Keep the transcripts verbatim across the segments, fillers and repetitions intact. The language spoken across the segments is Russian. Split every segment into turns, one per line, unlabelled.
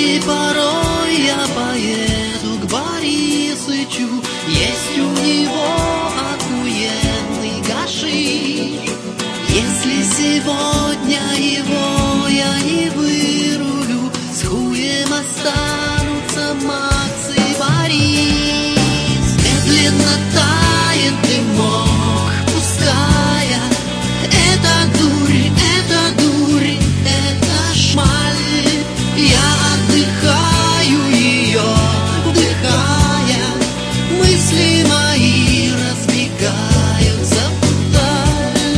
И порой я поеду к Борисычу, есть у него охуенный гашиш. Если сегодня его я не вырулю, с хуем останутся Макс и Борис. Медленно тает дымок, пуская это дурь, это дурь, это шмаль. Я отдыхаю ее, вдыхая, мысли мои разбегаются вдаль.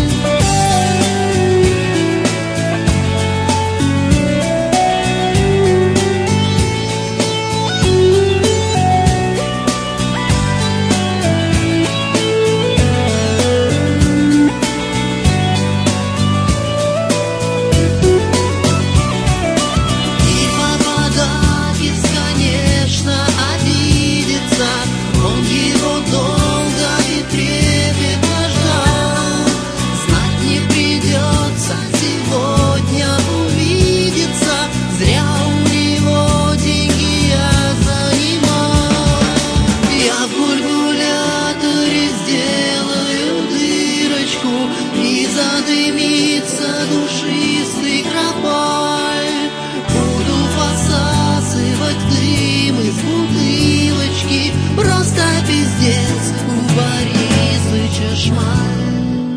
И Пападакис, конечно, обидится, он его долго и трепетно ждал. Знать не придется сегодня увидеться, зря у него деньги я занимал. Я в бульбуляторе сделаю дырочку, и задымится душистый кропаль. Буду посасывать дым из бутылочки, просто пиздец, у Борисыча шмаль.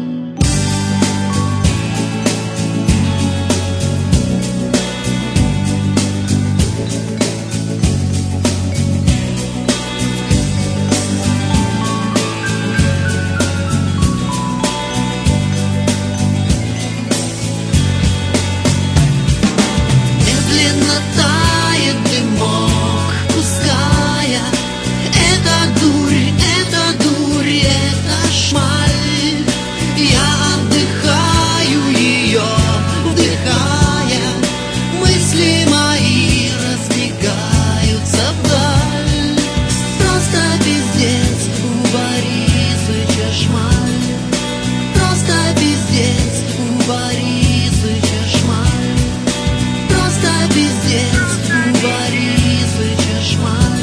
Медленно тает дымок, пуская это дурь, это дурь, это шмаль. Я отдыхаю ее, вдыхая, мысли мои разбегаются вдаль. Просто пиздец, у Борисыча шмаль. Просто пиздец, у Борисыча шмаль. Просто пиздец, у Борисыча шмаль.